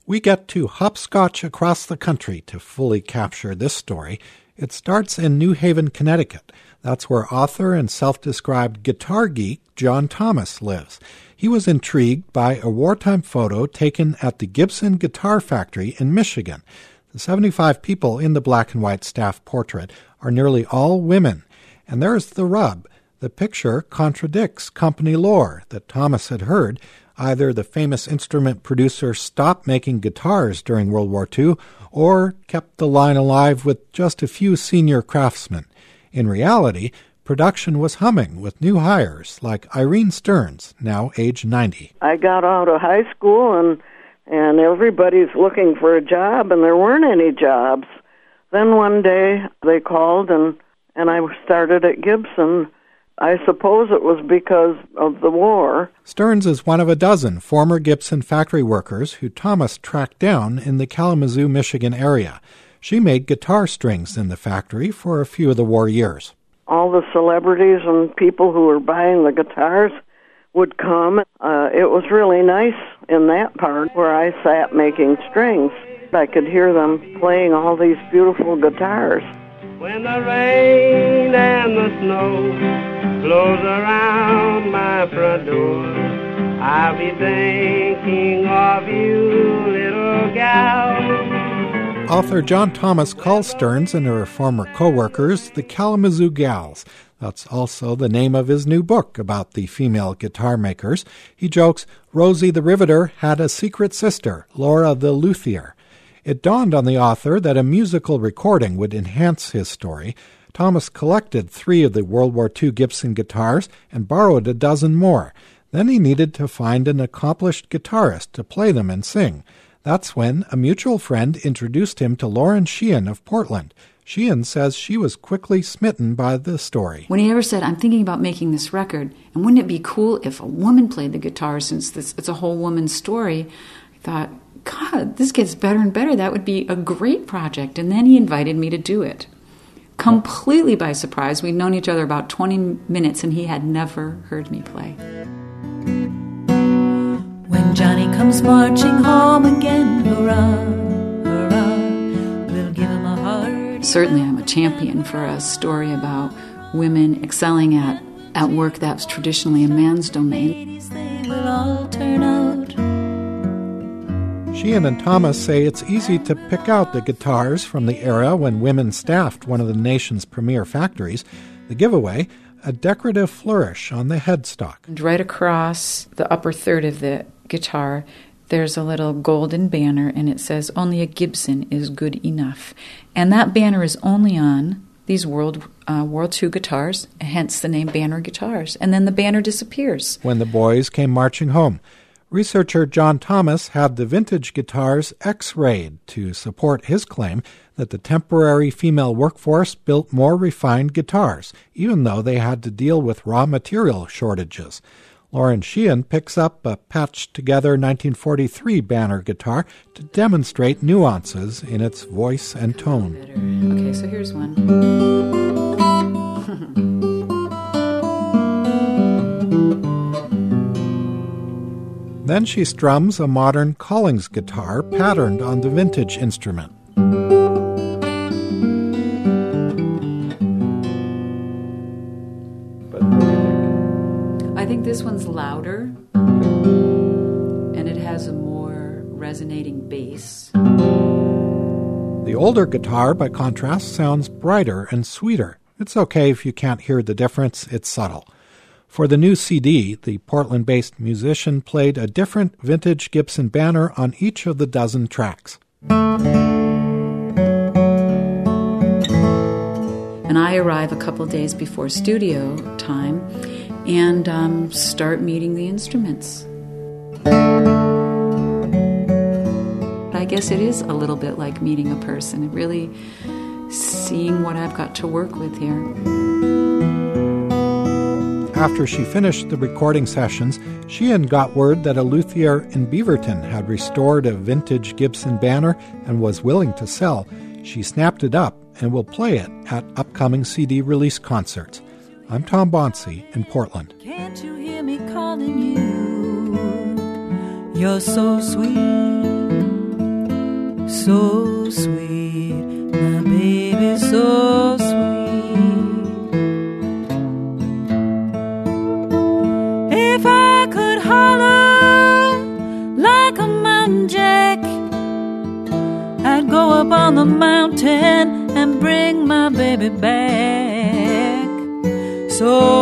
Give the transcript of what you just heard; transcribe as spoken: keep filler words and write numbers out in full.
We get to hopscotch across the country to fully capture this story. It starts in New Haven, Connecticut. That's where author and self-described guitar geek John Thomas lives. He was intrigued by a wartime photo taken at the Gibson Guitar Factory in Michigan. The seventy-five people in the black and white staff portrait are nearly all women. And there's the rub. The picture contradicts company lore that Thomas had heard. Either the famous instrument producer stopped making guitars during World War Two or kept the line alive with just a few senior craftsmen. In reality, production was humming with new hires like Irene Stearns, now age ninety. I got out of high school and and everybody's looking for a job, and there weren't any jobs. Then one day they called, and, and I started at Gibson. I suppose it was because of the war. Stearns is one of a dozen former Gibson factory workers who Thomas tracked down in the Kalamazoo, Michigan area. She made guitar strings in the factory for a few of the war years. All the celebrities and people who were buying the guitars would come. Uh, it was really nice in that part where I sat making strings. I could hear them playing all these beautiful guitars. When the rain and the snow blows around my front door, I'll be thinking of you, little gal. Author John Thomas calls Stearns and her former co-workers the Kalamazoo Gals. That's also the name of his new book about the female guitar makers. He jokes, Rosie the Riveter had a secret sister, Laura the Luthier. It dawned on the author that a musical recording would enhance his story. Thomas collected three of the World War Two Gibson guitars and borrowed a dozen more. Then he needed to find an accomplished guitarist to play them and sing. That's when a mutual friend introduced him to Lauren Sheehan of Portland. Sheehan says she was quickly smitten by the story. When he ever said, I'm thinking about making this record, and wouldn't it be cool if a woman played the guitar since this, it's a whole woman's story, I thought, God, this gets better and better. That would be a great project. And then he invited me to do it. Completely by surprise. We'd known each other about twenty minutes, and he had never heard me play. When Johnny comes marching home again, hurrah, hurrah, we'll give him a heart. Certainly I'm a champion for a story about women excelling at, at work that's traditionally a man's domain. Ladies, they will all turn out. Sheehan and Thomas say it's easy to pick out the guitars from the era when women staffed one of the nation's premier factories. The giveaway, a decorative flourish on the headstock. And right across the upper third of the guitar, there's a little golden banner, and it says, only a Gibson is good enough. And that banner is only on these World uh, World Two guitars, hence the name Banner Guitars. And then the banner disappears. When the boys came marching home, researcher John Thomas had the vintage guitars X-rayed to support his claim that the temporary female workforce built more refined guitars, even though they had to deal with raw material shortages. Lauren Sheehan picks up a patched-together nineteen forty-three Banner guitar to demonstrate nuances in its voice and tone. Okay, so here's one. Then she strums a modern Collings guitar patterned on the vintage instrument. I think this one's louder, and it has a more resonating bass. The older guitar, by contrast, sounds brighter and sweeter. It's okay if you can't hear the difference, it's subtle. For the new C D, the Portland-based musician played a different vintage Gibson Banner on each of the dozen tracks. And I arrive a couple days before studio time and um, start meeting the instruments. I guess it is a little bit like meeting a person, really seeing what I've got to work with here. After she finished the recording sessions, Sheehan got word that a luthier in Beaverton had restored a vintage Gibson Banner and was willing to sell. She snapped it up and will play it at upcoming C D release concerts. I'm Tom Bonsi in Portland. Can't you hear me calling you? You're so sweet. so sweet, my baby so sweet. If I could holler like a mountain jack, I'd go up on the mountain and bring my baby back. So